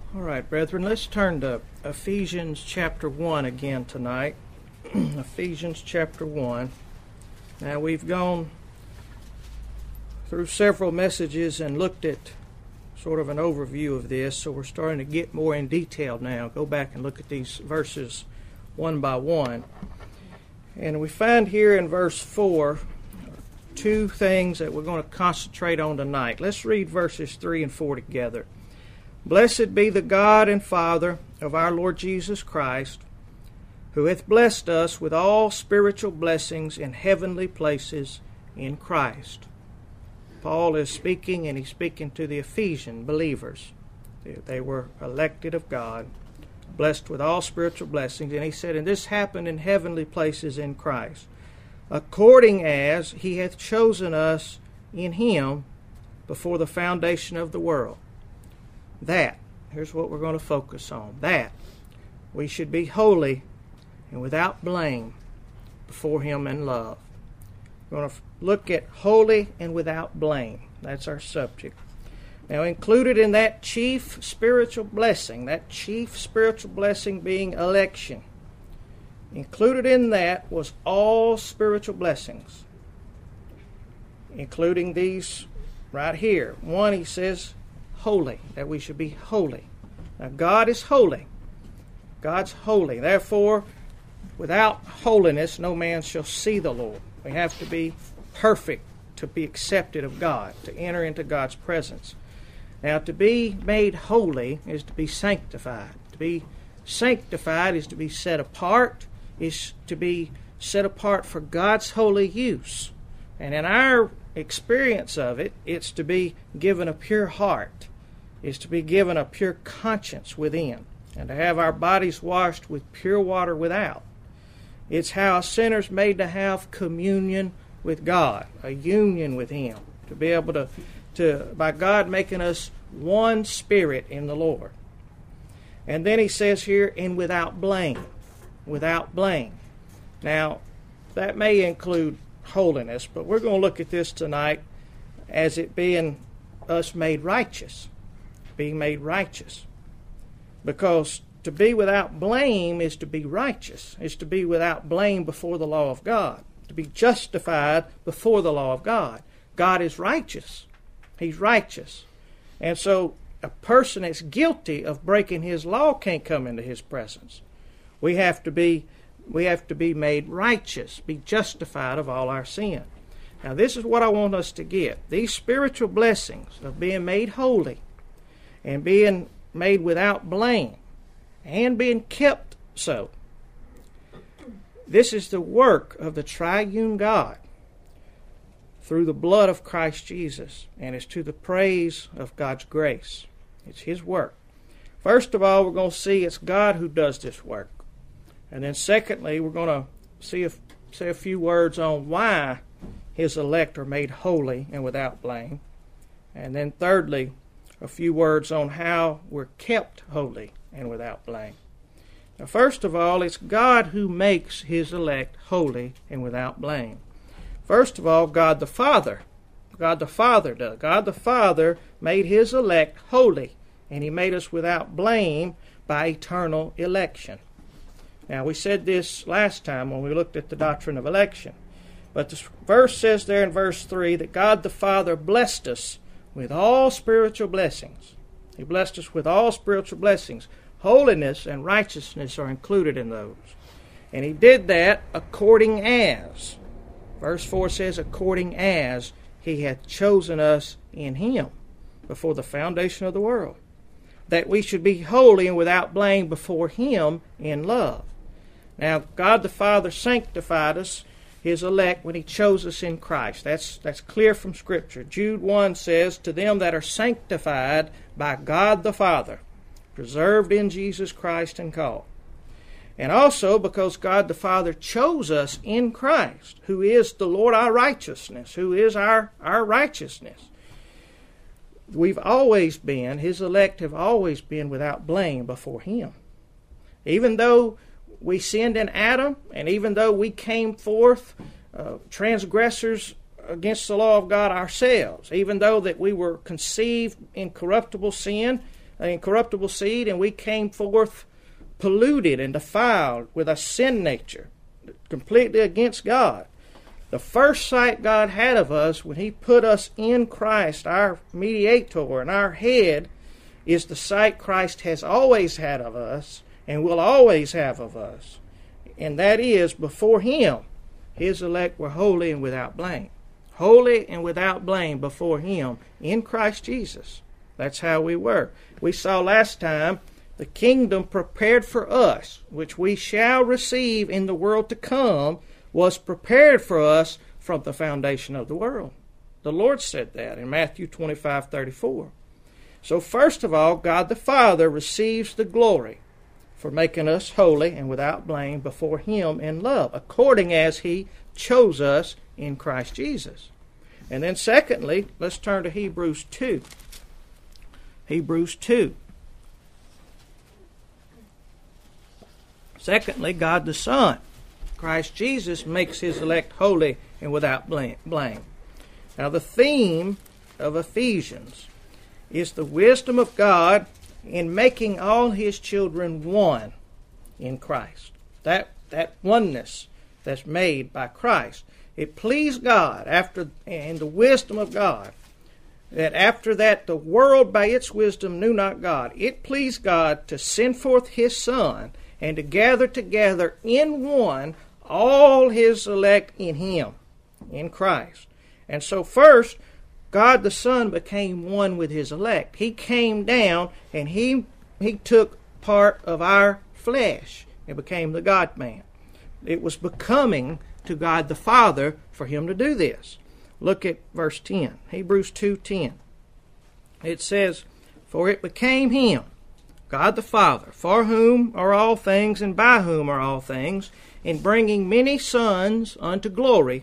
All right, brethren, let's turn to Ephesians chapter 1 again tonight. Ephesians chapter 1. Now, we've gone through several messages and looked at sort of an overview of this, so we're starting to get more in detail now. Go back and look at these verses one by one. And we find here in verse 4 two things that we're going to concentrate on tonight. Let's read verses 3 and 4 together. Blessed be the God and Father of our Lord Jesus Christ, who hath blessed us with all spiritual blessings in heavenly places in Christ. Paul is speaking, and he's speaking to the Ephesian believers. They were elected of God, blessed with all spiritual blessings. And he said, and this happened in heavenly places in Christ, according as he hath chosen us in him before the foundation of the world. That, here's what we're going to focus on, that we should be holy and without blame before him in love. We're going to look at holy and without blame. That's our subject. Now, included in that chief spiritual blessing being election, included in that was all spiritual blessings, including these right here. One, he says, holy, that we should be holy. Now, God is holy. God's holy. Therefore, without holiness, no man shall see the Lord. We have to be perfect to be accepted of God, to enter into God's presence. Now, to be made holy is to be sanctified. To be sanctified is to be set apart, is to be set apart for God's holy use. And in our experience of it, it's to be given a pure heart, is to be given a pure conscience within, and to have our bodies washed with pure water without. It's how a sinner's made to have communion with God, a union with him, to be able to by God making us one spirit in the Lord. And then he says here, and without blame. Without blame. Now, that may include holiness, but we're going to look at this tonight as it being us made righteous, being made righteous. Because to be without blame is to be righteous, is to be without blame before the law of God, to be justified before the law of God. God is righteous. He's righteous. And so a person that's guilty of breaking his law can't come into his presence. We have to be made righteous, be justified of all our sin. Now, this is what I want us to get. These spiritual blessings of being made holy and being made without blame and being kept so. This is the work of the triune God through the blood of Christ Jesus, and it's to the praise of God's grace. It's his work. First of all, we're going to see it's God who does this work. And then secondly, we're going to say a few words on why his elect are made holy and without blame. And then thirdly, a few words on how we're kept holy and without blame. Now, first of all, it's God who makes his elect holy and without blame. First of all, God the Father. God the Father does. God the Father made his elect holy, and he made us without blame by eternal election. Now, we said this last time when we looked at the doctrine of election. But the verse says there in verse 3 that God the Father blessed us with all spiritual blessings. He blessed us with all spiritual blessings. Holiness and righteousness are included in those. And he did that according as. Verse 4 says, according as he hath chosen us in him before the foundation of the world, that we should be holy and without blame before him in love. Now, God the Father sanctified us, his elect, when he chose us in Christ. That's clear from Scripture. Jude 1 says, to them that are sanctified by God the Father, preserved in Jesus Christ and called. And also because God the Father chose us in Christ, who is the Lord our righteousness, who is our righteousness. We've always been, his elect have always been without blame before him. Even though we sinned in Adam, and even though we came forth transgressors against the law of God ourselves, even though that we were conceived in corruptible sin, an incorruptible seed, and we came forth polluted and defiled with a sin nature, completely against God. The first sight God had of us when He put us in Christ, our mediator and our head, is the sight Christ has always had of us and will always have of us. And that is, before Him, His elect were holy and without blame. Holy and without blame before Him in Christ Jesus. That's how we were. We saw last time the kingdom prepared for us, which we shall receive in the world to come, was prepared for us from the foundation of the world. The Lord said that in Matthew 25:34. So first of all, God the Father receives the glory for making us holy and without blame before Him in love, according as He chose us in Christ Jesus. And then secondly, let's turn to Hebrews 2. Hebrews 2. Secondly, God the Son, Christ Jesus, makes His elect holy and without blame. Now the theme of Ephesians is the wisdom of God in making all His children one in Christ. That oneness that's made by Christ. It pleased God in the wisdom of God, that after that the world by its wisdom knew not God. It pleased God to send forth His Son and to gather together in one all His elect in Him, in Christ. And so first, God the Son became one with His elect. He came down and He took part of our flesh and became the God-man. It was becoming to God the Father for Him to do this. Look at verse 10, Hebrews 2:10. It says, "For it became Him, God the Father, for whom are all things and by whom are all things, in bringing many sons unto glory."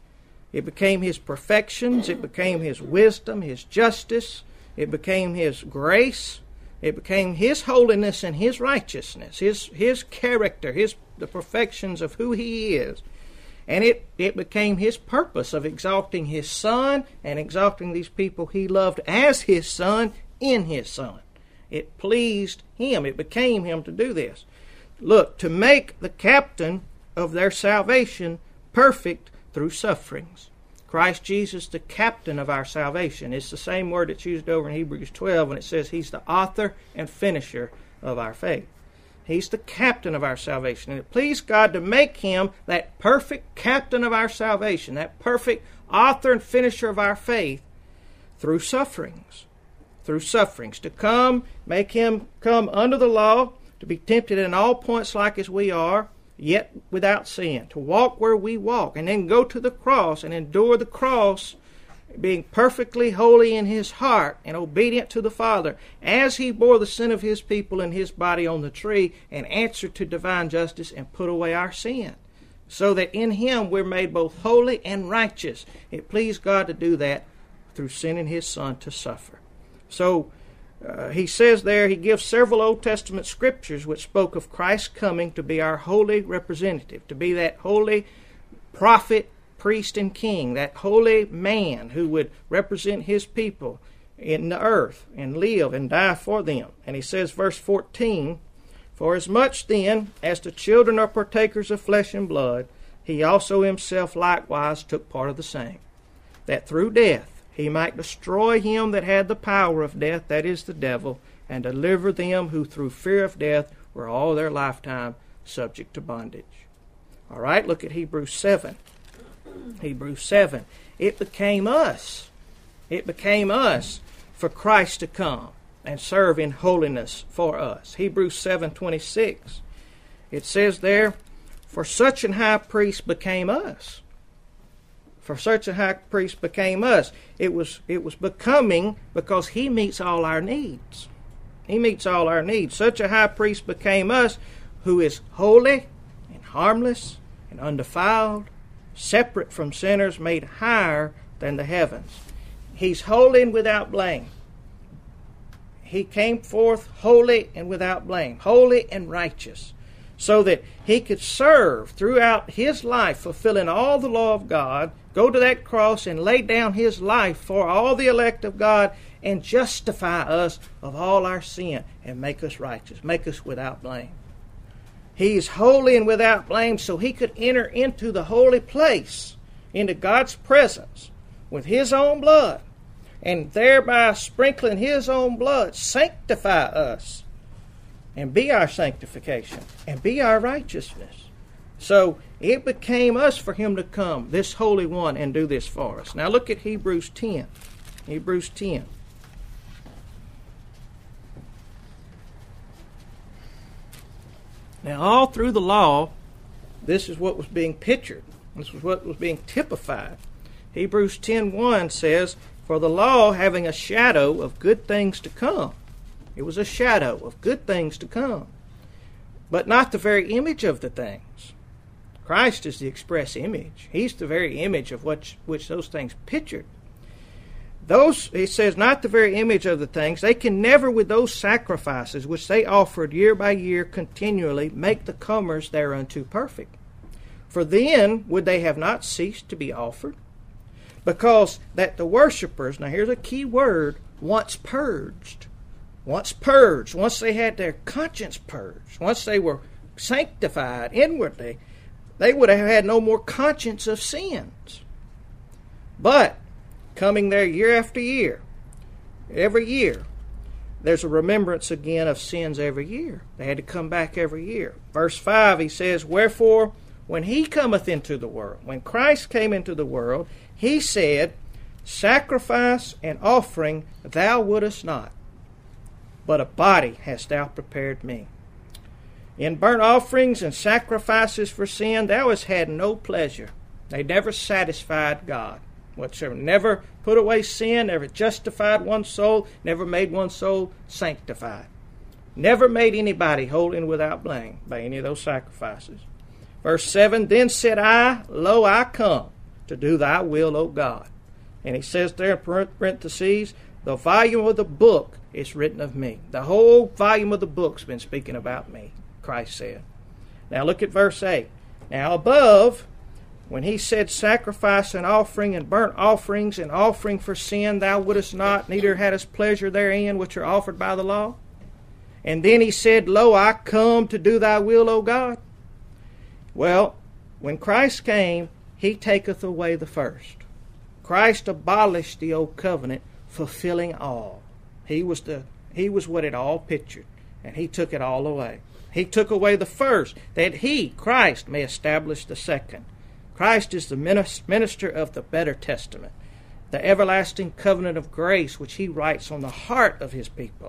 It became His perfections, it became His wisdom, His justice, it became His grace, it became His holiness and His righteousness, His character, the perfections of who He is. And it became His purpose of exalting His Son and exalting these people He loved as His Son in His Son. It pleased Him. It became Him to do this. Look, to make the captain of their salvation perfect through sufferings. Christ Jesus, the captain of our salvation. It's the same word that's used over in Hebrews 12 when it says He's the author and finisher of our faith. He's the captain of our salvation. And it pleased God to make Him that perfect captain of our salvation, that perfect author and finisher of our faith through sufferings. Through sufferings. To make Him come under the law, to be tempted in all points like as we are, yet without sin. To walk where we walk, and then go to the cross and endure the cross, being perfectly holy in His heart and obedient to the Father, as He bore the sin of His people in His body on the tree and answered to divine justice and put away our sin. So that in Him we're made both holy and righteous. It pleased God to do that through sending His Son to suffer. So he says there, he gives several Old Testament scriptures which spoke of Christ coming to be our holy representative, to be that holy prophet, priest, and king, that holy man who would represent His people in the earth and live and die for them. And he says, verse 14, "For as much then as the children are partakers of flesh and blood, He also Himself likewise took part of the same, that through death He might destroy him that had the power of death, that is the devil, and deliver them who through fear of death were all their lifetime subject to bondage." All right, look at Hebrews 7. Hebrews 7. It became us. It became us for Christ to come and serve in holiness for us. Hebrews 7:26. It says there, "For such an high priest became us." For such a high priest became us. It was becoming because He meets all our needs. He meets all our needs. Such a high priest became us, who is holy and harmless and undefiled, separate from sinners, made higher than the heavens. He's holy and without blame. He came forth holy and without blame, holy and righteous, so that He could serve throughout His life, fulfilling all the law of God, go to that cross and lay down His life for all the elect of God, and justify us of all our sin and make us righteous, make us without blame. He is holy and without blame, so he could enter into the holy place, into God's presence, with his own blood, and thereby sprinkling his own blood, sanctify us, and be our sanctification, and be our righteousness. So it became us for him to come, this Holy One, and do this for us. Now look at Hebrews 10. Hebrews 10. Now all through the law, this is what was being pictured. This was what was being typified. Hebrews 10:1 says, "For the law, having a shadow of good things to come," it was a shadow of good things to come, "but not the very image of the things." Christ is the express image. He's the very image of which those things pictured. Those, he says, not the very image of the things. They can never, with those sacrifices which they offered year by year continually, make the comers thereunto perfect. For then would they have not ceased to be offered? Because that the worshippers, now here's a key word, once purged, once they had their conscience purged, once they were sanctified inwardly, they would have had no more conscience of sins. But coming there year after year, every year, there's a remembrance again of sins every year. They had to come back every year. Verse 5, he says, "Wherefore, when he cometh into the world," when Christ came into the world, he said, "Sacrifice and offering thou wouldest not, but a body hast thou prepared me. In burnt offerings and sacrifices for sin thou hast had no pleasure." They never satisfied God whatsoever. Never put away sin, never justified one's soul, never made one's soul sanctified. Never made anybody holy and without blame by any of those sacrifices. Verse 7, "Then said I, Lo, I come to do thy will, O God." And he says there in parentheses, "The volume of the book is written of me." The whole volume of the book's been speaking about me, Christ said. Now look at verse 8. "Now above, when he said, Sacrifice and offering and burnt offerings and offering for sin thou wouldest not, neither hadst pleasure therein, which are offered by the law. And then he said, Lo, I come to do thy will, O God." Well, when Christ came, he taketh away the first. Christ abolished the old covenant, fulfilling all. He was what it all pictured, and he took it all away. He took away the first, that he, Christ, may establish the second. Christ is the minister of the better testament, the everlasting covenant of grace which he writes on the heart of his people.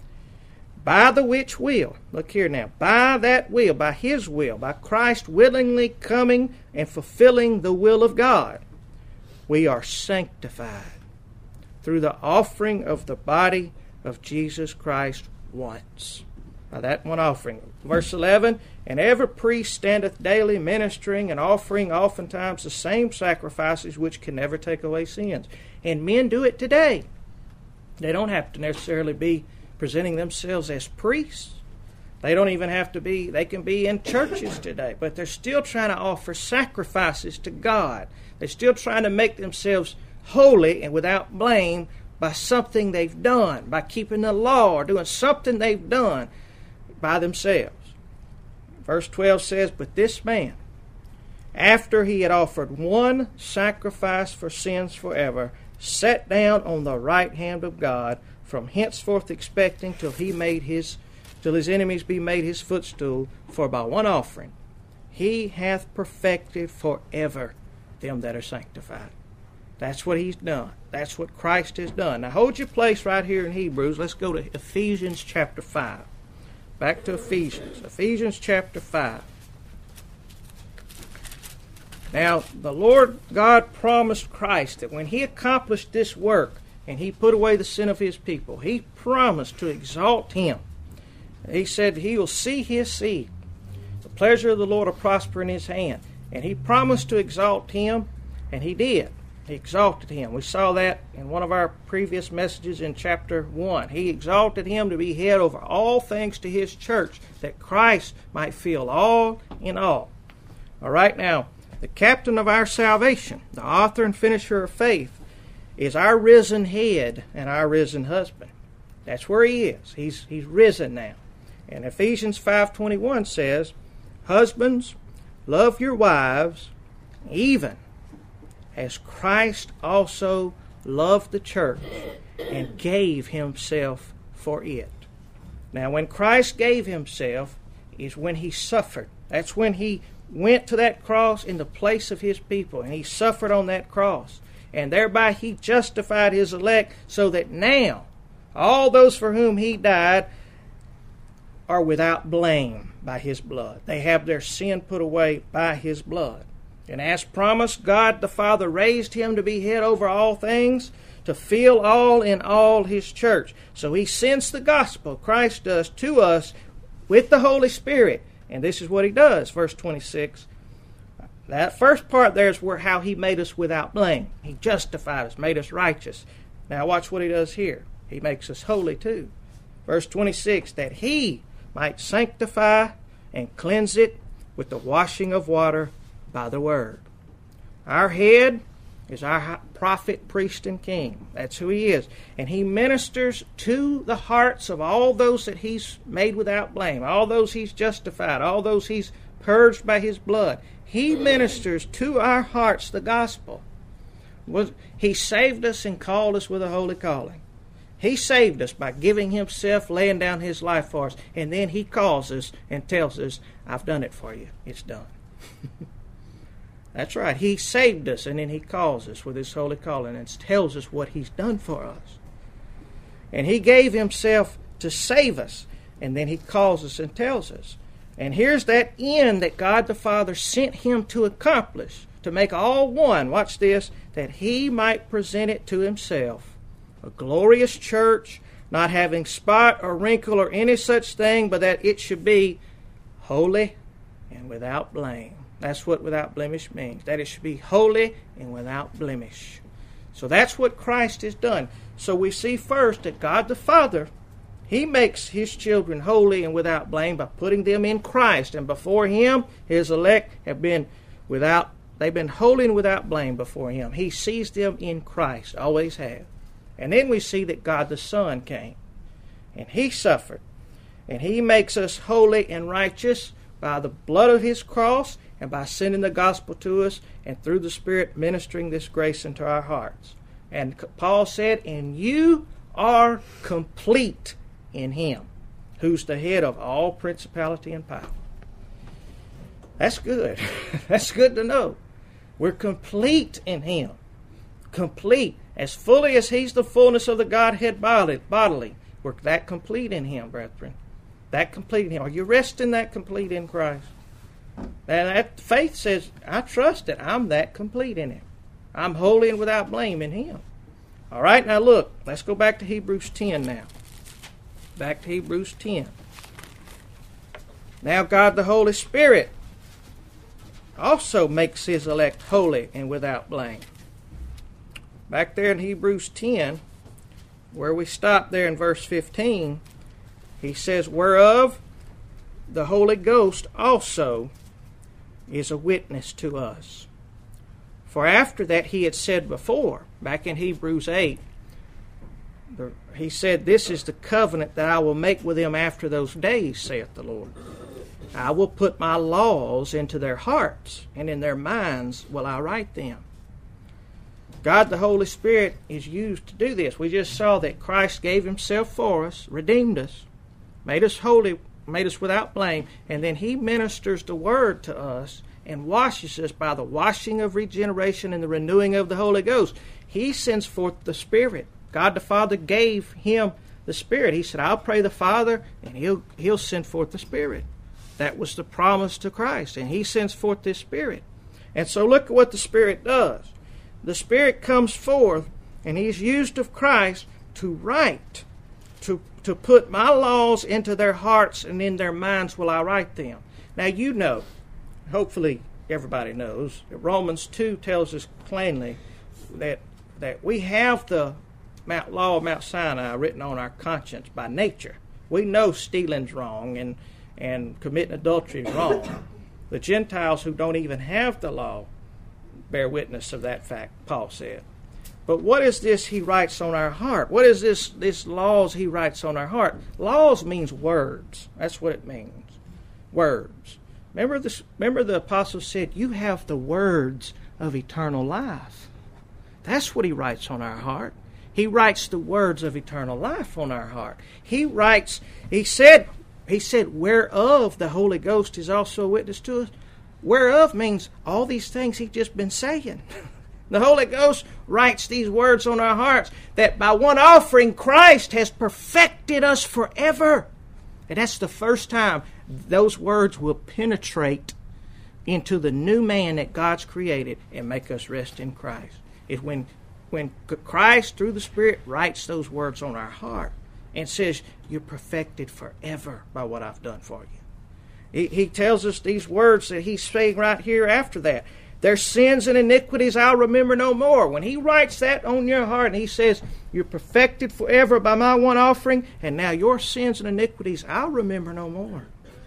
By the which will, look here now, by that will, by his will, by Christ willingly coming and fulfilling the will of God, we are sanctified through the offering of the body of Jesus Christ once. By that one offering. Verse 11, "And every priest standeth daily ministering and offering oftentimes the same sacrifices which can never take away sins." And men do it today. They don't have to necessarily be presenting themselves as priests. They don't even have to be, they can be in churches today, but they're still trying to offer sacrifices to God. They're still trying to make themselves holy and without blame by something they've done, by keeping the law or doing something they've done by themselves. Verse 12 says, "But this man, after he had offered one sacrifice for sins forever, sat down on the right hand of God, from henceforth expecting till his enemies be made his footstool. For by one offering he hath perfected forever them that are sanctified." That's what he's done. That's what Christ has done. Now hold your place right here in Hebrews. Let's go to Ephesians chapter 5. Back to Ephesians. Ephesians chapter 5. Now, the Lord God promised Christ that when he accomplished this work and he put away the sin of his people, he promised to exalt him. He said he will see his seed. The pleasure of the Lord will prosper in his hand. And he promised to exalt him, and he did. He exalted him. We saw that in one of our previous messages in chapter 1. He exalted him to be head over all things to his church, that Christ might fill all in all. All right, now, the captain of our salvation, the author and finisher of faith, is our risen head and our risen husband. That's where he is. He's risen now. And Ephesians 5:21 says, "Husbands, love your wives, even as Christ also loved the church and gave himself for it." Now, when Christ gave himself is when he suffered. That's when he went to that cross in the place of his people, and he suffered on that cross. And thereby he justified his elect, so that now all those for whom he died are without blame by his blood. They have their sin put away by his blood. And as promised, God the Father raised him to be head over all things, to fill all in all his church. So he sends the gospel, Christ does, to us with the Holy Spirit. And this is what he does, verse 26. That first part there is where how he made us without blame. He justified us, made us righteous. Now watch what he does here. He makes us holy too. Verse 26, that he might sanctify and cleanse it with the washing of water by the word. Our head is our prophet, priest, and king. That's who he is. And he ministers to the hearts of all those that he's made without blame, all those he's justified, all those he's purged by his blood. He ministers to our hearts the gospel. He saved us and called us with a holy calling. He saved us by giving himself, laying down his life for us, and then he calls us and tells us, "I've done it for you. It's done." That's right. He saved us, and then he calls us with his holy calling and tells us what he's done for us. And he gave himself to save us, and then he calls us and tells us. And here's that end that God the Father sent him to accomplish, to make all one, watch this, that he might present it to himself, a glorious church, not having spot or wrinkle or any such thing, but that it should be holy and without blame. That's what without blemish means, that it should be holy and without blemish. So that's what Christ has done. So we see first that God the Father, he makes his children holy and without blame by putting them in Christ. And before him, his elect have been they've been holy and without blame before him. He sees them in Christ, always have. And then we see that God the Son came, and he suffered. And he makes us holy and righteous by the blood of his cross and by sending the gospel to us and through the Spirit ministering this grace into our hearts. And Paul said, "And you are complete in him, who's the head of all principality and power." That's good. That's good to know. We're complete in him. Complete. As fully as he's the fullness of the Godhead bodily. We're that complete in him, brethren. That complete in him. Are you resting that complete in Christ? And that faith says, I trust that I'm that complete in him. I'm holy and without blame in him. All right, now look. Let's go back to Hebrews 10 now. Back to Hebrews 10. Now God the Holy Spirit also makes his elect holy and without blame. Back there in Hebrews 10, where we stopped there in verse 15, he says, "Whereof the Holy Ghost also is a witness to us." For after that he had said before, back in Hebrews 8, he said, "This is the covenant that I will make with them after those days, saith the Lord. I will put my laws into their hearts, and in their minds will I write them." God the Holy Spirit is used to do this. We just saw that Christ gave himself for us, redeemed us, made us holy, made us without blame, and then he ministers the word to us and washes us by the washing of regeneration and the renewing of the Holy Ghost. He sends forth the Spirit. God the Father gave him the Spirit. He said, "I'll pray the Father, and he'll send forth the Spirit." That was the promise to Christ, and he sends forth this Spirit. And so look at what the Spirit does. The Spirit comes forth, and he's used of Christ to write, to put my laws into their hearts, and in their minds will I write them. Now you know, hopefully everybody knows, that Romans 2 tells us plainly that we have the law of Mount Sinai written on our conscience by nature. We know stealing's wrong and committing adultery is wrong. The Gentiles who don't even have the law bear witness of that fact, Paul said. But what is this He writes on our heart? What is this laws He writes on our heart? Laws means words. That's what it means. Words. Remember the apostle said, you have the words of eternal life. That's what He writes on our heart. He writes the words of eternal life on our heart. He said, whereof the Holy Ghost is also a witness to us. Whereof means all these things He's just been saying. The Holy Ghost writes these words on our hearts, that by one offering Christ has perfected us forever. And that's the first time those words will penetrate into the new man that God's created and make us rest in Christ. It's when Christ, through the Spirit, writes those words on our heart and says, you're perfected forever by what I've done for you. He tells us these words that He's saying right here after that. Their sins and iniquities I'll remember no more. When He writes that on your heart and He says, you're perfected forever by my one offering, and now your sins and iniquities I'll remember no more.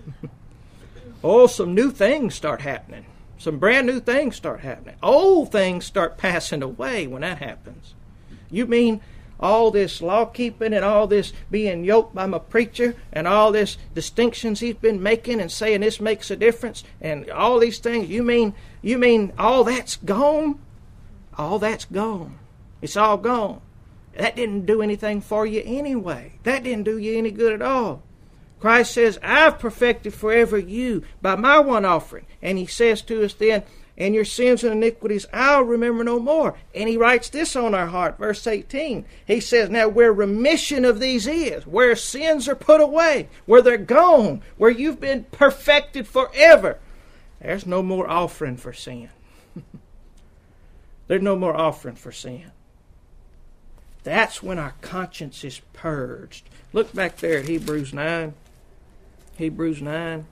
Oh, some new things start happening. Some brand new things start happening. Old things start passing away when that happens. You mean all this law-keeping and all this being yoked by my preacher and all this distinctions he's been making and saying this makes a difference and all these things, you mean all that's gone? All that's gone. It's all gone. That didn't do anything for you anyway. That didn't do you any good at all. Christ says, I've perfected forever you by my one offering. And He says to us then, and your sins and iniquities I'll remember no more. And He writes this on our heart, verse 18. He says, now where remission of these is, where sins are put away, where they're gone, where you've been perfected forever, there's no more offering for sin. There's no more offering for sin. That's when our conscience is purged. Look back there at Hebrews 9. Hebrews 9,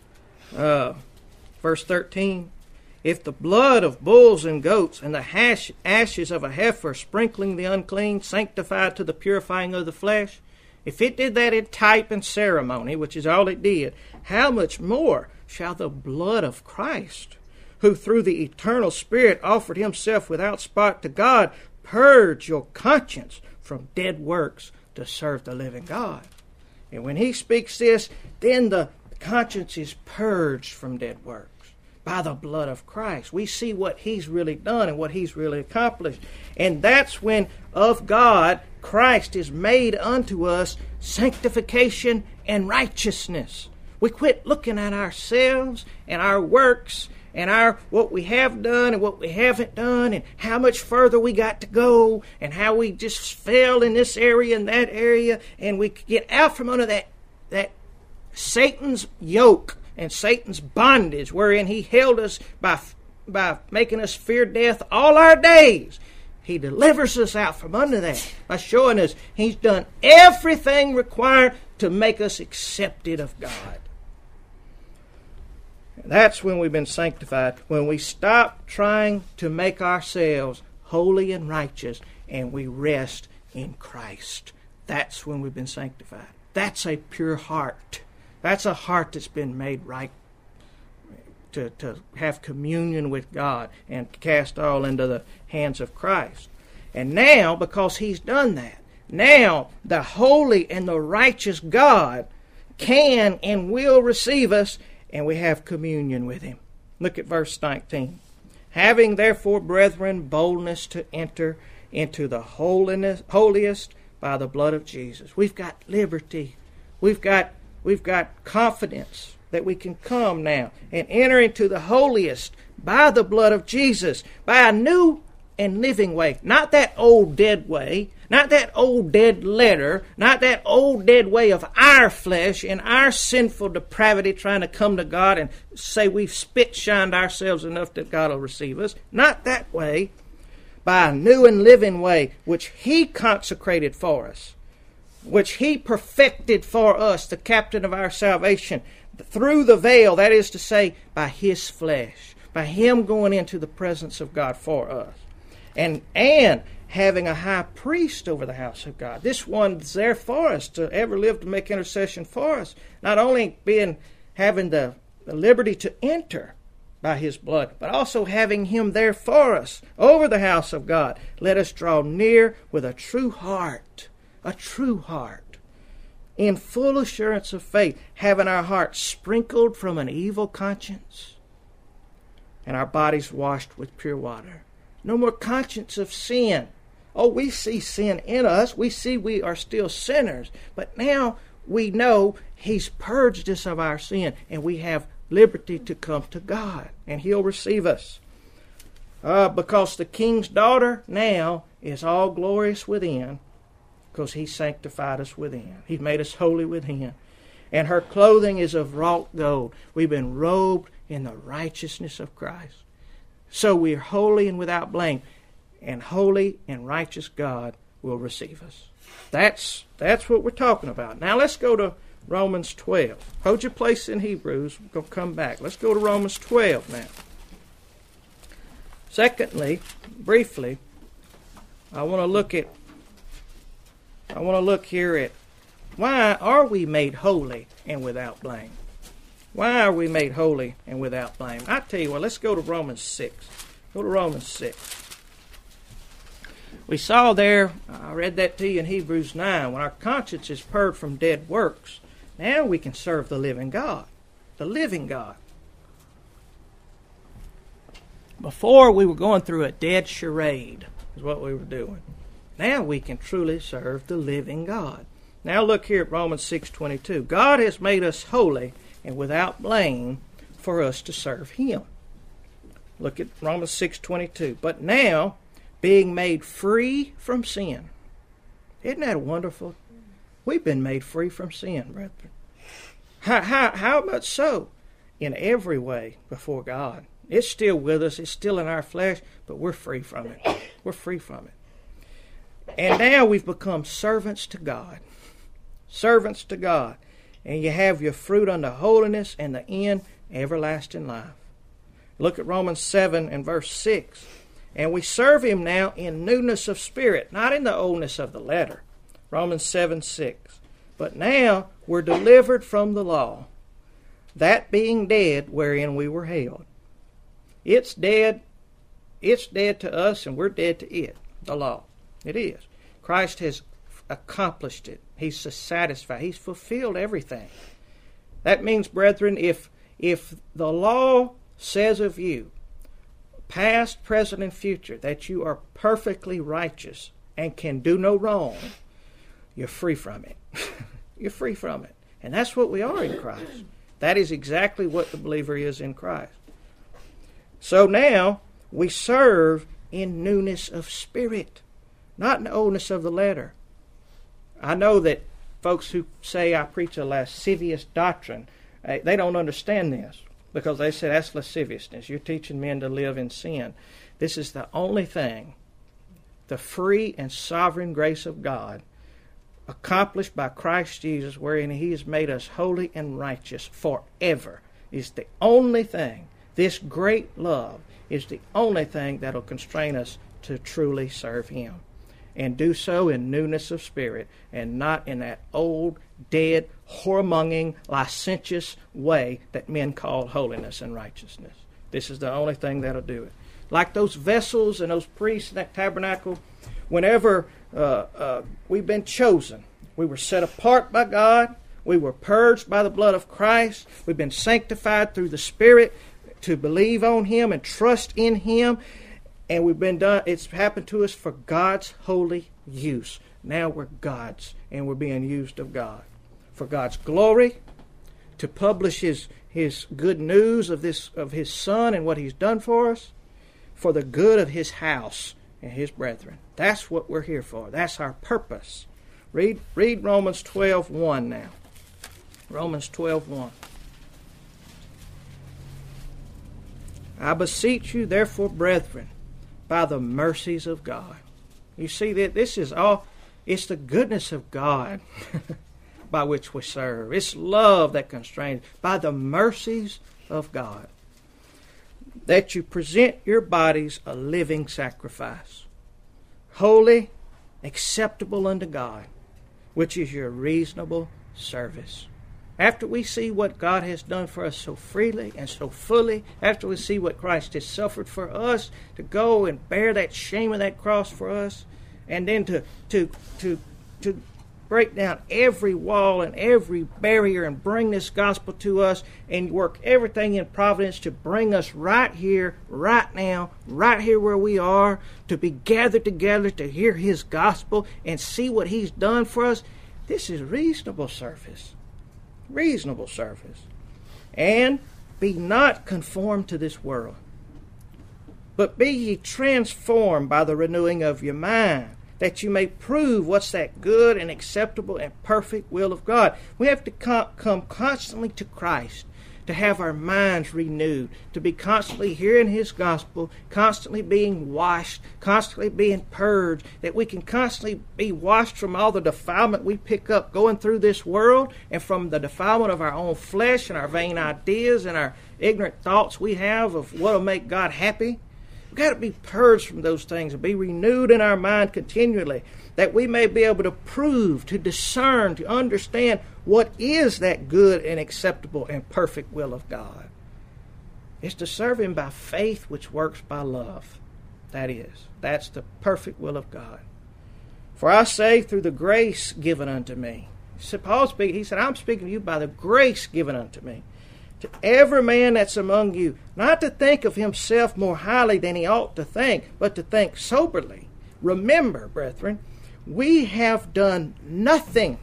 verse 13. If the blood of bulls and goats and the ashes of a heifer sprinkling the unclean sanctified to the purifying of the flesh, if it did that in type and ceremony, which is all it did, how much more shall the blood of Christ, who through the eternal Spirit offered Himself without spot to God, purge your conscience from dead works to serve the living God? And when He speaks this, then the conscience is purged from dead works. By the blood of Christ. We see what He's really done and what He's really accomplished. And that's when of God, Christ is made unto us sanctification and righteousness. We quit looking at ourselves and our works and what we have done and what we haven't done and how much further we got to go and how we just fell in this area and that area, and we get out from under that Satan's yoke and Satan's bondage, wherein he held us by making us fear death all our days. He delivers us out from under that by showing us He's done everything required to make us accepted of God. That's when we've been sanctified, when we stop trying to make ourselves holy and righteous and we rest in Christ. That's when we've been sanctified. That's a pure heart. That's a heart that's been made right to have communion with God and cast all into the hands of Christ. And now, because He's done that, now the holy and the righteous God can and will receive us, and we have communion with Him. Look at verse 19. Having therefore, brethren, boldness to enter into the holiest by the blood of Jesus. We've got liberty. We've got confidence that we can come now and enter into the holiest by the blood of Jesus, by a new and living way. Not that old dead way, not that old dead letter, not that old dead way of our flesh and our sinful depravity trying to come to God and say we've spit-shined ourselves enough that God will receive us. Not that way, by a new and living way which He consecrated for us, which He perfected for us, the captain of our salvation, through the veil, that is to say, by His flesh, by Him going into the presence of God for us. And having a high priest over the house of God. This one's there for us to ever live to make intercession for us. Not only having the liberty to enter, by his blood, but also having him there for us over the house of God, let us draw near with a true heart, in full assurance of faith, having our hearts sprinkled from an evil conscience and our bodies washed with pure water. No more conscience of sin. Oh, we see sin in us. We see we are still sinners. But now we know he's purged us of our sin, and we have liberty to come to God, and he'll receive us. Because the king's daughter now is all glorious within, because he sanctified us within. He's made us holy within. And her clothing is of wrought gold. We've been robed in the righteousness of Christ. So we are holy and without blame. And holy and righteous God will receive us. That's what we're talking about. Now let's go to Romans 12. Hold your place in Hebrews. We're going to come back. Let's go to Romans 12 now. Secondly, briefly, I want to look here at why are we made holy and without blame? Why are we made holy and without blame? I tell you what, let's go to Romans 6. Go to Romans 6. We saw there, I read that to you in Hebrews 9, when our conscience is purged from dead works, now we can serve the living God. The living God. Before, we were going through a dead charade, is what we were doing. Now we can truly serve the living God. Now look here at Romans 6:22. God has made us holy and without blame for us to serve him. Look at Romans 6:22. But now, being made free from sin. Isn't that wonderful? We've been made free from sin, brethren. How much so? In every way before God. It's still with us. It's still in our flesh, but we're free from it. We're free from it. And now we've become servants to God. Servants to God. And you have your fruit unto holiness and the end, everlasting life. Look at Romans 7 and verse 6. And we serve him now in newness of spirit, not in the oldness of the letter. Romans 7:6. But now we're delivered from the law, that being dead wherein we were held. It's dead. It's dead to us, and we're dead to it, the law. It is. Christ has accomplished it. He's satisfied. He's fulfilled everything. That means, brethren, if the law says of you, past, present, and future, that you are perfectly righteous and can do no wrong, you're free from it. You're free from it. And that's what we are in Christ. That is exactly what the believer is in Christ. So now we serve in newness of spirit, not in the oldness of the letter. I know that folks who say I preach a lascivious doctrine, they don't understand this, because they say that's lasciviousness. You're teaching men to live in sin. This is the only thing, the free and sovereign grace of God, accomplished by Christ Jesus, wherein he has made us holy and righteous forever, is the only thing. This great love is the only thing that will constrain us to truly serve him, and do so in newness of spirit, and not in that old, dead, whoremonging, licentious way that men call holiness and righteousness. This is the only thing that'll do it. Like those vessels and those priests in that tabernacle, whenever we've been chosen, we were set apart by God, we were purged by the blood of Christ, we've been sanctified through the Spirit to believe on him and trust in him, and we've been done. It's happened to us for God's holy use. Now we're God's, and we're being used of God for God's glory, to publish his good news of his Son and what he's done for us, for the good of his house and his brethren. That's what we're here for. That's our purpose. Read Romans 12:1 now. Romans 12:1. I beseech you, therefore, brethren, by the mercies of God. You see that this is all, it's the goodness of God by which we serve. It's love that constrains, by the mercies of God, that you present your bodies a living sacrifice, holy, acceptable unto God, which is your reasonable service. After we see what God has done for us so freely and so fully, after we see what Christ has suffered for us, to go and bear that shame of that cross for us, and then to break down every wall and every barrier and bring this gospel to us and work everything in providence to bring us right here, right now, right here where we are, to be gathered together to hear His gospel and see what He's done for us. This is reasonable service. Reasonable service. And be not conformed to this world, but be ye transformed by the renewing of your mind, that you may prove what's that good and acceptable and perfect will of God. We have to come constantly to Christ, to have our minds renewed, to be constantly hearing His gospel, constantly being washed, constantly being purged, that we can constantly be washed from all the defilement we pick up going through this world, and from the defilement of our own flesh and our vain ideas and our ignorant thoughts we have of what will make God happy. We've got to be purged from those things and be renewed in our mind continually, that we may be able to prove, to discern, to understand what is that good and acceptable and perfect will of God. It's to serve Him by faith which works by love. That's the perfect will of God. For I say, through the grace given unto me. So Paul speaking, he said, I'm speaking to you by the grace given unto me. To every man that's among you, not to think of himself more highly than he ought to think, but to think soberly. Remember, brethren, we have done nothing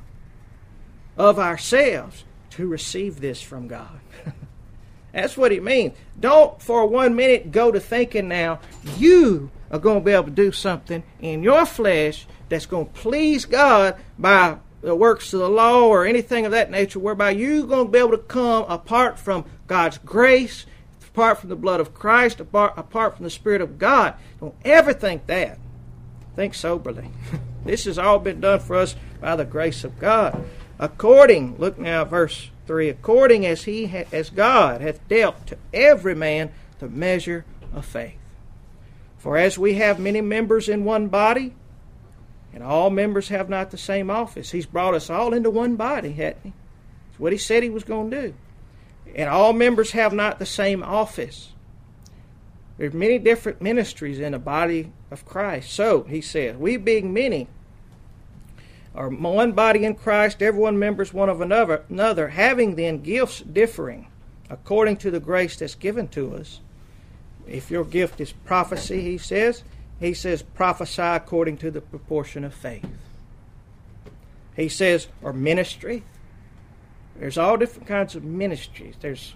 of ourselves to receive this from God. That's what he means. Don't for 1 minute go to thinking now you are going to be able to do something in your flesh that's going to please God by the works of the law or anything of that nature, whereby you're going to be able to come apart from God's grace, apart from the blood of Christ, apart from the Spirit of God. Don't ever think that. Think soberly. This has all been done for us by the grace of God. According, look now at verse 3, according as as God hath dealt to every man the measure of faith. For as we have many members in one body, and all members have not the same office. He's brought us all into one body, hasn't He? That's what He said He was going to do. And all members have not the same office. There's many different ministries in the body of Christ. So, He says, we being many are one body in Christ, everyone members one of another, having then gifts differing according to the grace that's given to us. If your gift is prophecy, He says, prophesy according to the proportion of faith. He says, or ministry. There's all different kinds of ministries. There's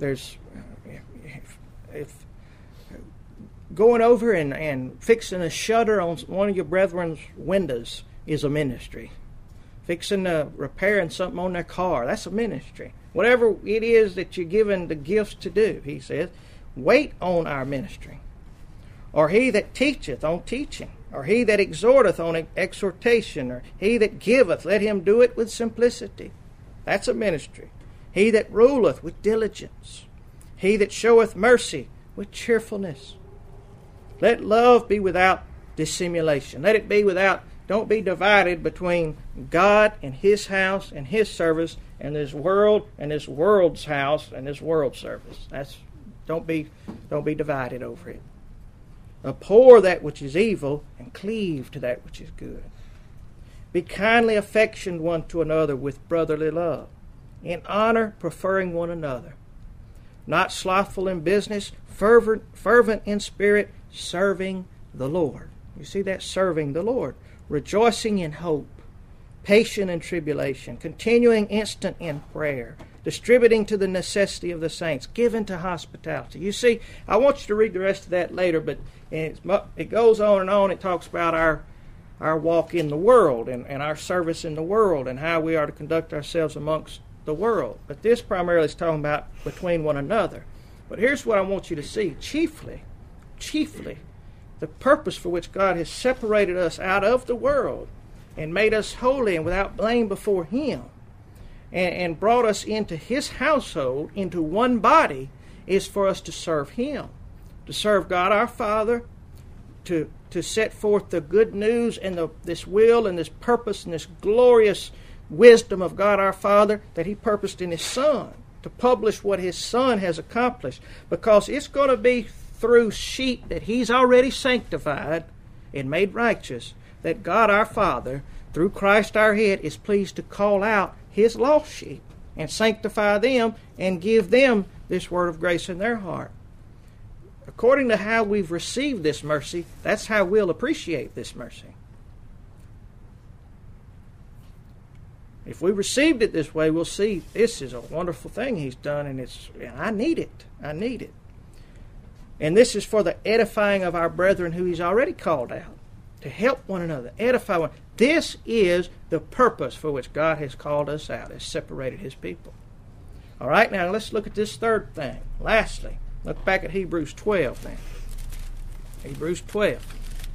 if going over and fixing a shutter on one of your brethren's windows is a ministry. Fixing repairing something on their car, that's a ministry. Whatever it is that you're given the gifts to do, he says, wait on our ministry. Or he that teacheth on teaching, or he that exhorteth on exhortation, or he that giveth, let him do it with simplicity. That's a ministry. He that ruleth with diligence, he that showeth mercy with cheerfulness. Let love be without dissimulation. Let it be without, don't be divided between God and His house and His service and this world and this world's house and this world's service. Don't be divided over it. Abhor that which is evil, and cleave to that which is good. Be kindly affectioned one to another with brotherly love, in honor preferring one another. Not slothful in business, fervent in spirit, serving the Lord. You see that? Serving the Lord. Rejoicing in hope, patient in tribulation, continuing instant in prayer, distributing to the necessity of the saints, given to hospitality. You see, I want you to read the rest of that later, but it goes on and on. It talks about our walk in the world and our service in the world and how we are to conduct ourselves amongst the world. But this primarily is talking about between one another. But here's what I want you to see. Chiefly, the purpose for which God has separated us out of the world and made us holy and without blame before Him, and brought us into His household, into one body, is for us to serve Him, to serve God our Father, to set forth the good news and this will and this purpose and this glorious wisdom of God our Father that He purposed in His Son, to publish what His Son has accomplished, because it's going to be through sheep that He's already sanctified and made righteous that God our Father, through Christ our head, is pleased to call out His lost sheep and sanctify them and give them this word of grace in their heart. According to how we've received this mercy, that's how we'll appreciate this mercy. If we received it this way, we'll see this is a wonderful thing He's done, and I need it. I need it. And this is for the edifying of our brethren who He's already called out, to help one another, edify one. This is the purpose for which God has called us out, has separated His people. All right, now let's look at this third thing. Lastly, look back at Hebrews 12 now. Hebrews 12.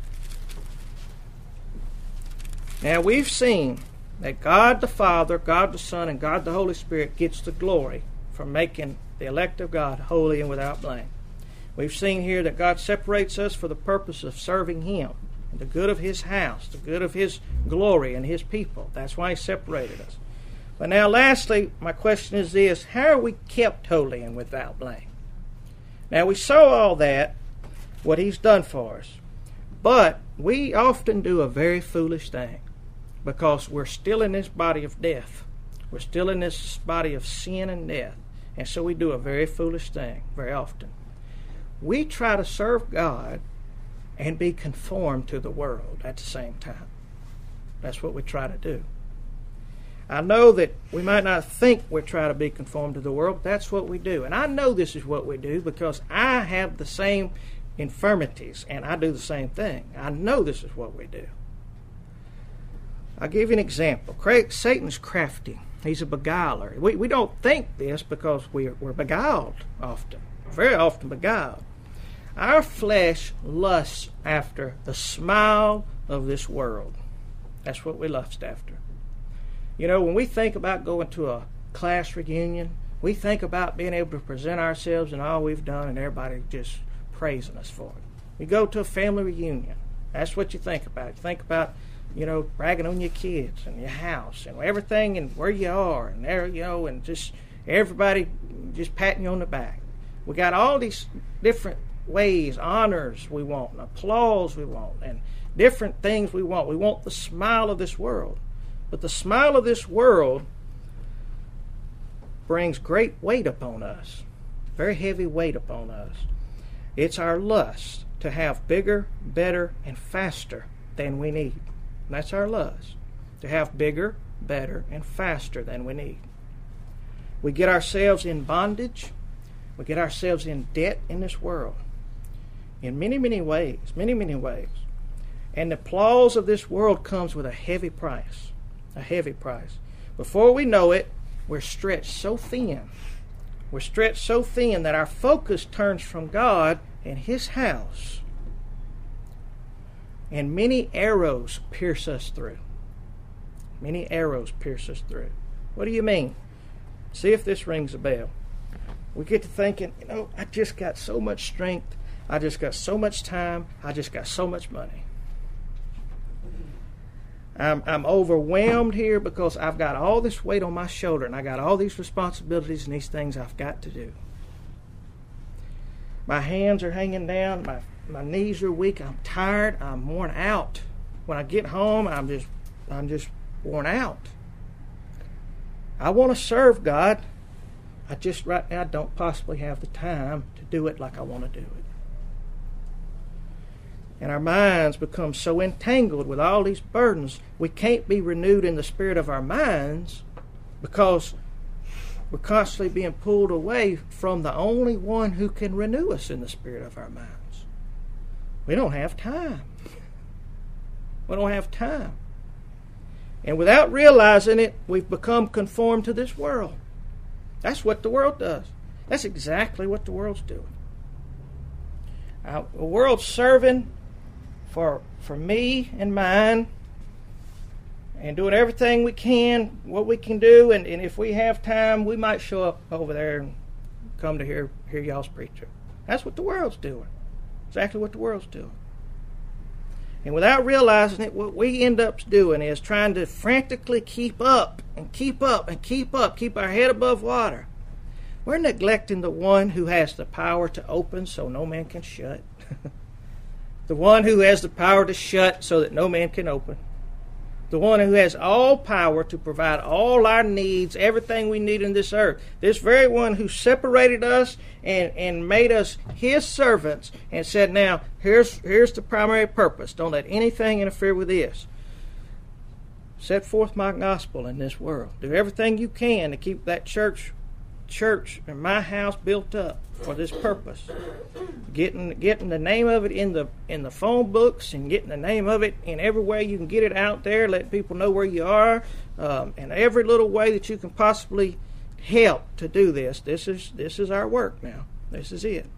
Now we've seen that God the Father, God the Son, and God the Holy Spirit gets the glory for making the elect of God holy and without blame. We've seen here that God separates us for the purpose of serving Him, the good of His house, the good of His glory and His people. That's why He separated us. But now lastly, my question is this: how are we kept holy and without blame? Now we saw all that, what He's done for us. But we often do a very foolish thing, because we're still in this body of death. We're still in this body of sin and death. And so we do a very foolish thing very often. We try to serve God and be conformed to the world at the same time. That's what we try to do. I know that we might not think we're trying to be conformed to the world, but that's what we do. And I know this is what we do because I have the same infirmities and I do the same thing. I know this is what we do. I'll give you an example. Satan's crafty. He's a beguiler. We don't think this because we're beguiled often, very often beguiled. Our flesh lusts after the smile of this world. That's what we lust after. You know, when we think about going to a class reunion, we think about being able to present ourselves and all we've done and everybody just praising us for it. We go to a family reunion. That's what you think about. You think about, you know, bragging on your kids and your house and everything and where you are and there, you know, and just everybody just patting you on the back. We got all these different ways, honors we want, and applause we want, and different things we want. We want the smile of this world. But the smile of this world brings great weight upon us, very heavy weight upon us. It's our lust to have bigger, better, and faster than we need. And that's our lust, to have bigger, better, and faster than we need. We get ourselves in bondage. We get ourselves in debt in this world in many, many ways, many, many ways. And the applause of this world comes with a heavy price, a heavy price. Before we know it, we're stretched so thin. We're stretched so thin that our focus turns from God and His house. And many arrows pierce us through. Many arrows pierce us through. What do you mean? See if this rings a bell. We get to thinking, you know, I just got so much strength. I just got so much time. I just got so much money. I'm overwhelmed here because I've got all this weight on my shoulder and I got all these responsibilities and these things I've got to do. My hands are hanging down. My knees are weak. I'm tired. I'm worn out. When I get home, I'm just worn out. I want to serve God. I just right now don't possibly have the time to do it like I want to do it. And our minds become so entangled with all these burdens, we can't be renewed in the spirit of our minds because we're constantly being pulled away from the only one who can renew us in the spirit of our minds. We don't have time. We don't have time. And without realizing it, we've become conformed to this world. That's what the world does. That's exactly what the world's doing. The world's serving for me and mine and doing everything we can, what we can do, and if we have time, we might show up over there and come to hear y'all's preacher. That's what the world's doing. Exactly what the world's doing. And without realizing it, what we end up doing is trying to frantically keep up and keep up and keep up, keep our head above water. We're neglecting the one who has the power to open so no man can shut. The one who has the power to shut so that no man can open. The one who has all power to provide all our needs, everything we need in this earth. This very one who separated us and made us his servants and said, now, here's the primary purpose. Don't let anything interfere with this. Set forth my gospel in this world. Do everything you can to keep that church and my house built up for this purpose. Getting the name of it in the phone books and getting the name of it in every way you can get it out there, let people know where you are, and every little way that you can possibly help to do this. This is our work now. This is it.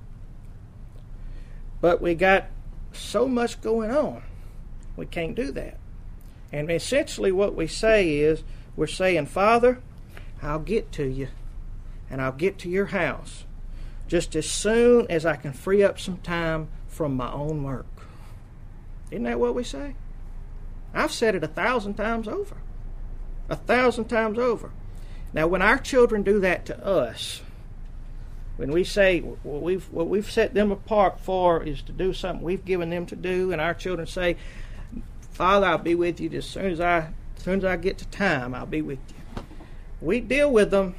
But we got so much going on, we can't do that. And essentially what we say is, we're saying, Father, I'll get to you. And I'll get to your house just as soon as I can free up some time from my own work. Isn't that what we say? I've said it 1,000 times over. 1,000 times over. Now, when our children do that to us, when we say what we've set them apart for is to do something we've given them to do, and our children say, Father, I'll be with you as soon as I get to time, I'll be with you. We deal with them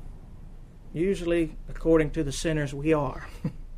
usually according to the sinners we are.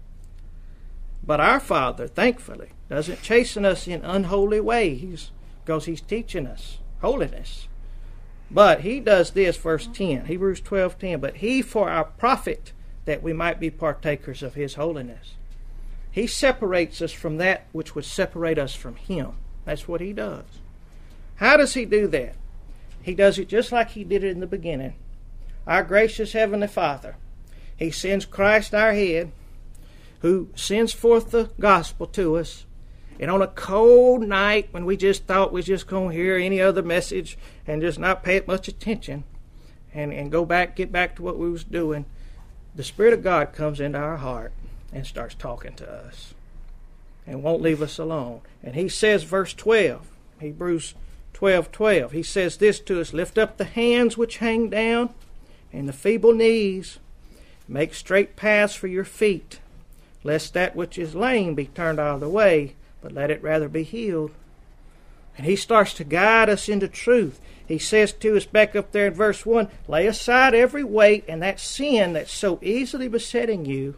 But our Father, thankfully, doesn't chasten us in unholy ways because He's teaching us holiness. But He does this, verse 10, Hebrews 12:10, but He for our profit, that we might be partakers of His holiness. He separates us from that which would separate us from Him. That's what He does. How does He do that? He does it just like He did it in the beginning. Our gracious Heavenly Father, He sends Christ our head, who sends forth the gospel to us. And on a cold night when we just thought we was just going to hear any other message and just not pay it much attention and get back to what we was doing, the Spirit of God comes into our heart and starts talking to us and won't leave us alone. And He says, verse 12, Hebrews 12:12, He says this to us, lift up the hands which hang down and the feeble knees, make straight paths for your feet, lest that which is lame be turned out of the way, but let it rather be healed. And He starts to guide us into truth. He says to us back up there in verse 1, lay aside every weight and that sin that's so easily besetting you,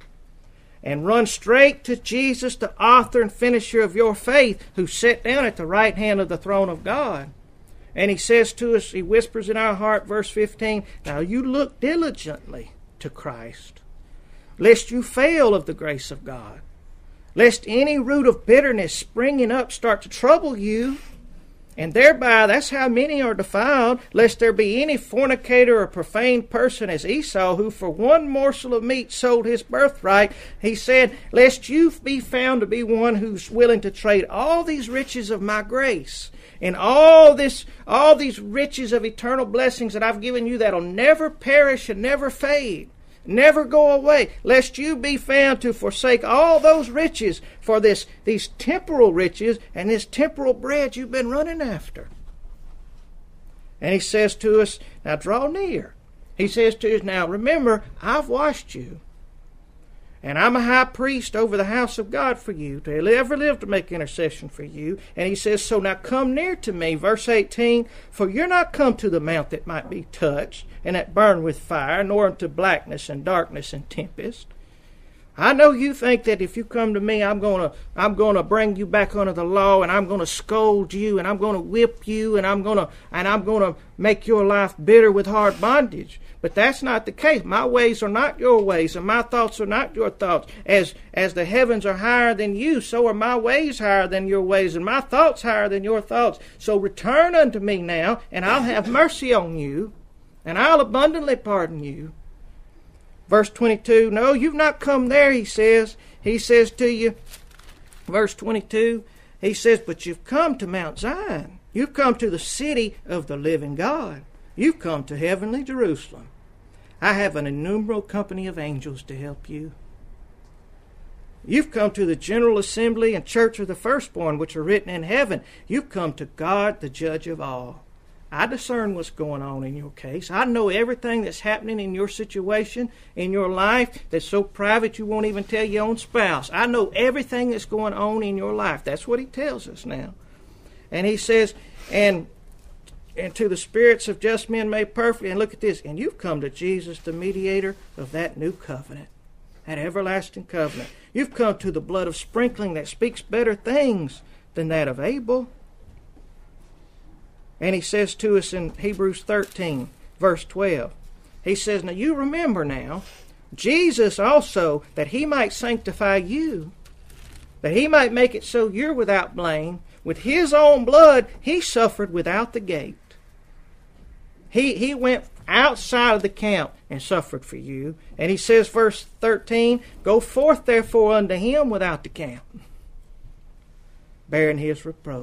and run straight to Jesus, the author and finisher of your faith, who sat down at the right hand of the throne of God. And He says to us, He whispers in our heart, verse 15, now you look diligently to Christ, lest you fail of the grace of God, lest any root of bitterness springing up start to trouble you, and thereby that's how many are defiled, lest there be any fornicator or profane person as Esau, who for one morsel of meat sold his birthright. He said, lest you be found to be one who's willing to trade all these riches of my grace and all these riches of eternal blessings that I've given you that'll never perish and never fade, never go away, lest you be found to forsake all those riches for these temporal riches and this temporal bread you've been running after. And He says to us, now draw near. He says to us, now remember, I've washed you, and I'm a high priest over the house of God for you, to ever live to make intercession for you. And He says, so now come near to me. Verse 18, for you're not come to the mount that might be touched, and that burn with fire, nor into blackness and darkness and tempest. I know you think that if you come to me, I'm gonna bring you back under the law, and I'm gonna scold you, and I'm gonna whip you, and I'm gonna make your life bitter with hard bondage. But that's not the case. My ways are not your ways, and my thoughts are not your thoughts. As the heavens are higher than you, so are my ways higher than your ways, and my thoughts higher than your thoughts. So return unto me now, and I'll have mercy on you, and I'll abundantly pardon you. Verse 22, no, you've not come there, He says. He says to you, verse 22, He says, but you've come to Mount Zion. You've come to the city of the living God. You've come to heavenly Jerusalem. I have an innumerable company of angels to help you. You've come to the general assembly and church of the firstborn, which are written in heaven. You've come to God, the judge of all. I discern what's going on in your case. I know everything that's happening in your situation, in your life, that's so private you won't even tell your own spouse. I know everything that's going on in your life. That's what he tells us now. And he says, and to the spirits of just men made perfect, and look at this, and you've come to Jesus, the mediator of that new covenant, that everlasting covenant. You've come to the blood of sprinkling that speaks better things than that of Abel. And he says to us in Hebrews 13, verse 12, he says, now you remember now, Jesus also, that he might sanctify you, that he might make it so you're without blame, with his own blood he suffered without the gate. He went outside of the camp and suffered for you. And he says, verse 13, go forth therefore unto him without the camp, bearing his reproach.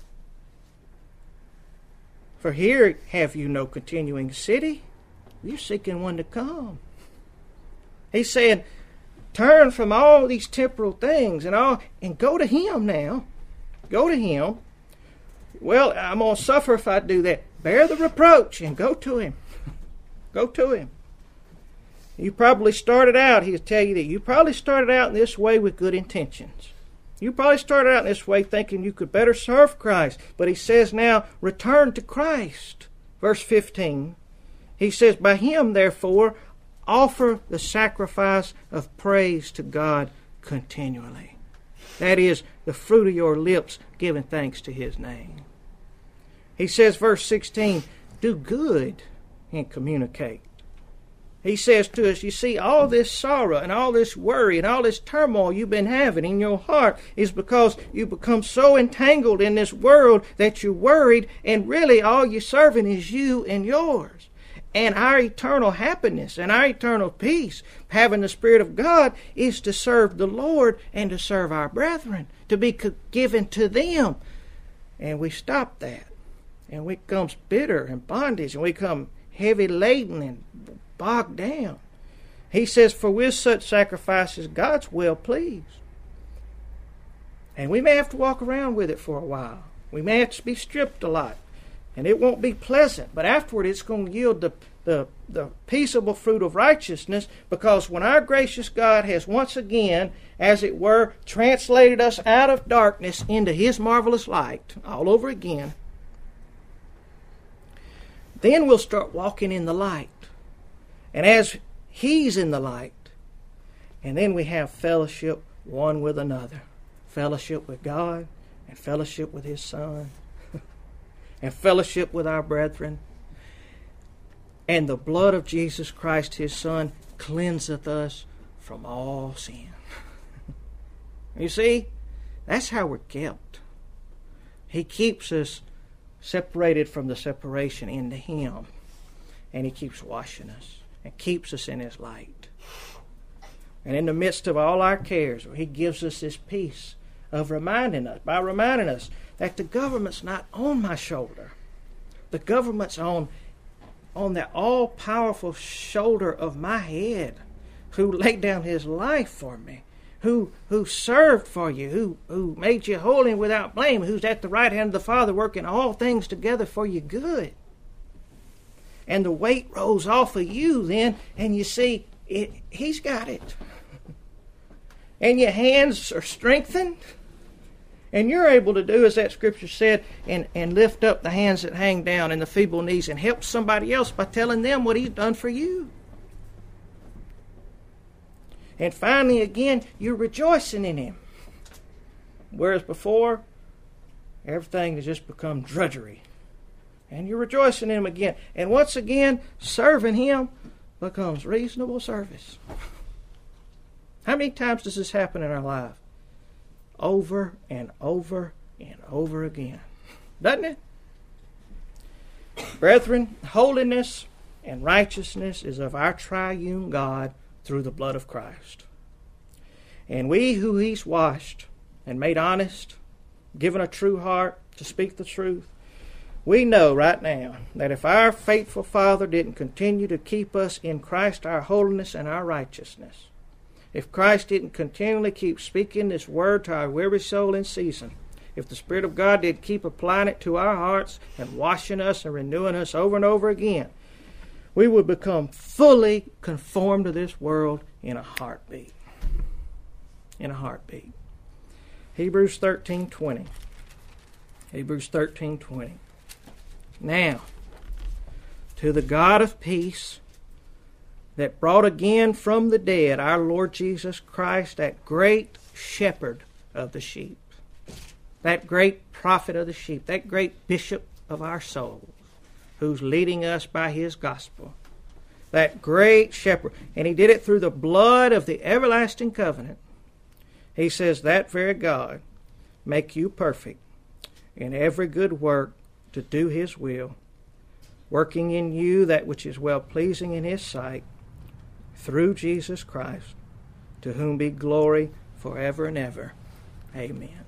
For here have you no continuing city. You're seeking one to come. He's saying, turn from all these temporal things and go to him now. Go to him. Well, I'm going to suffer if I do that. Bear the reproach and go to him. Go to him. You probably started out, he'll tell you that you probably started out in this way with good intentions. You probably started out in this way thinking you could better serve Christ. But he says now, return to Christ. Verse 15. He says, by him, therefore, offer the sacrifice of praise to God continually. That is, the fruit of your lips giving thanks to his name. He says, verse 16, do good and communicate. He says to us, you see, all this sorrow and all this worry and all this turmoil you've been having in your heart is because you become so entangled in this world that you're worried, and really all you're serving is you and yours. And our eternal happiness and our eternal peace, having the Spirit of God, is to serve the Lord and to serve our brethren, to be given to them. And we stop that. And we become bitter and bondage, and we become heavy laden and bogged down. He says, for with such sacrifices God's well pleased. And we may have to walk around with it for a while. We may have to be stripped a lot. And it won't be pleasant. But afterward it's going to yield the peaceable fruit of righteousness, because when our gracious God has once again, as it were, translated us out of darkness into his marvelous light, all over again, then we'll start walking in the light. And as he's in the light, and then we have fellowship one with another. Fellowship with God, and fellowship with his Son, and fellowship with our brethren. And the blood of Jesus Christ, his Son, cleanseth us from all sin. You see, that's how we're kept. He keeps us separated from the separation into him. And he keeps washing us and keeps us in his light. And in the midst of all our cares, he gives us this peace of reminding us that the government's not on my shoulder. The government's on the all-powerful shoulder of my head, who laid down his life for me, who served for you, who made you holy and without blame, who's at the right hand of the Father working all things together for your good. And the weight rolls off of you then, and you see, he's got it. And your hands are strengthened, and you're able to do as that scripture said, and lift up the hands that hang down and the feeble knees and help somebody else by telling them what he's done for you. And finally, again, you're rejoicing in him. Whereas before, everything has just become drudgery. And you're rejoicing in him again. And once again, serving him becomes reasonable service. How many times does this happen in our life? Over and over and over again. Doesn't it? Brethren, holiness and righteousness is of our triune God through the blood of Christ. And we who he's washed and made honest, given a true heart to speak the truth, we know right now that if our faithful Father didn't continue to keep us in Christ, our holiness and our righteousness, If Christ didn't continually keep speaking this word to our weary soul in season, if the Spirit of God did keep applying it to our hearts and washing us and renewing us over and over again, we would become fully conformed to this world in a heartbeat. In a heartbeat. Hebrews 13:20. Hebrews 13:20. Now, to the God of peace, that brought again from the dead our Lord Jesus Christ, that great shepherd of the sheep, that great prophet of the sheep, that great bishop of our souls, who's leading us by his gospel, that great shepherd, and he did it through the blood of the everlasting covenant. He says, that very God make you perfect in every good work to do his will, working in you that which is well-pleasing in his sight, through Jesus Christ, to whom be glory forever and ever. Amen.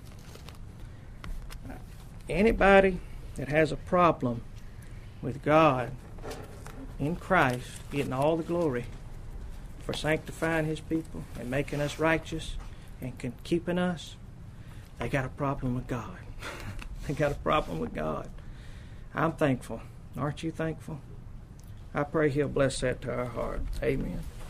Anybody that has a problem with God in Christ getting all the glory for sanctifying his people and making us righteous and keeping us, they got a problem with God. They got a problem with God. I'm thankful. Aren't you thankful? I pray he'll bless that to our heart. Amen.